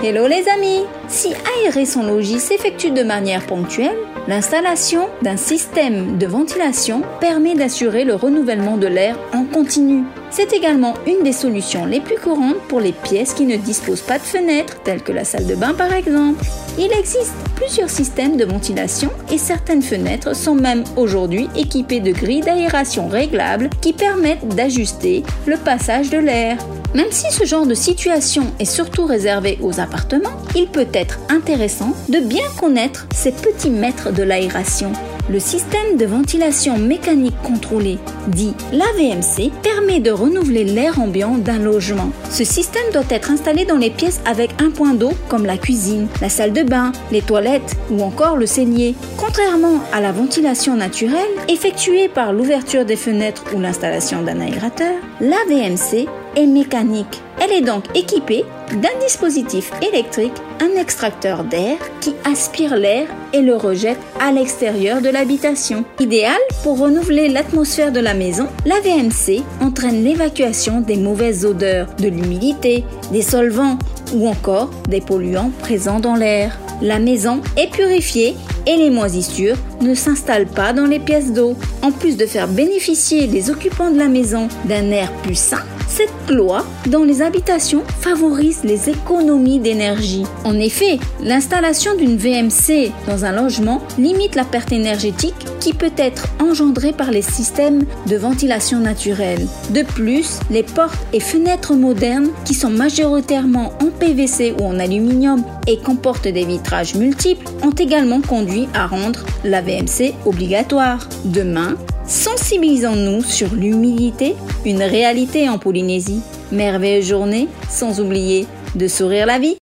Hello les amis! Si aérer son logis s'effectue de manière ponctuelle, l'installation d'un système de ventilation permet d'assurer le renouvellement de l'air en continu. C'est également une des solutions les plus courantes pour les pièces qui ne disposent pas de fenêtres, telles que la salle de bain par exemple. Il existe plusieurs systèmes de ventilation et certaines fenêtres sont même aujourd'hui équipées de grilles d'aération réglables qui permettent d'ajuster le passage de l'air. Même si ce genre de situation est surtout réservé aux appartements, il peut être intéressant de bien connaître ces petits maîtres de l'aération. Le système de ventilation mécanique contrôlée, dit l'AVMC, permet de renouveler l'air ambiant d'un logement. Ce système doit être installé dans les pièces avec un point d'eau comme la cuisine, la salle de bain, les toilettes ou encore le cellier. Contrairement à la ventilation naturelle, effectuée par l'ouverture des fenêtres ou l'installation d'un aérateur, l'AVMC est mécanique. Elle est donc équipée d'un dispositif électrique, un extracteur d'air qui aspire l'air et le rejette à l'extérieur de l'habitation. Idéal pour renouveler l'atmosphère de la maison, l'AVMC entraîne l'évacuation des mauvaises odeurs, de l'humidité, des solvants ou encore des polluants présents dans l'air. La maison est purifiée et les moisissures ne s'installent pas dans les pièces d'eau. En plus de faire bénéficier les occupants de la maison d'un air plus sain, cette loi dans les habitations favorise les économies d'énergie. En effet, l'installation d'une VMC dans un logement limite la perte énergétique qui peut être engendrée par les systèmes de ventilation naturelle. De plus, les portes et fenêtres modernes qui sont majoritairement en PVC ou en aluminium et comportent des vitrages multiples ont également conduit à rendre la VMC obligatoire. Demain, sensibilisons-nous sur l'humidité, une réalité en Polynésie. Merveilleuse journée, sans oublier de sourire la vie.